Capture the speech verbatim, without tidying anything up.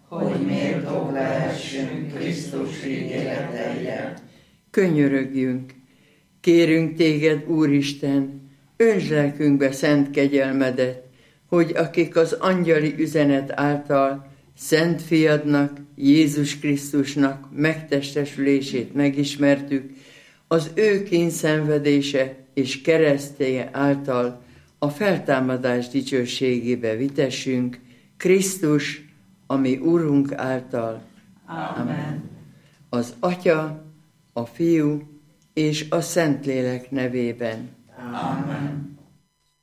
hogy méltók lehessünk Krisztus ígéreteire. Könyörögjünk, kérünk téged, Úristen, öntsd lelkünkbe szent kegyelmedet, hogy akik az angyali üzenet által Szent Fiadnak, Jézus Krisztusnak megtestesülését megismertük, az ő kényszenvedése és keresztje által a feltámadás dicsőségébe vitessünk, Krisztus, ami Urunk által. Amen. Az Atya, a Fiú és a Szentlélek nevében. Amen.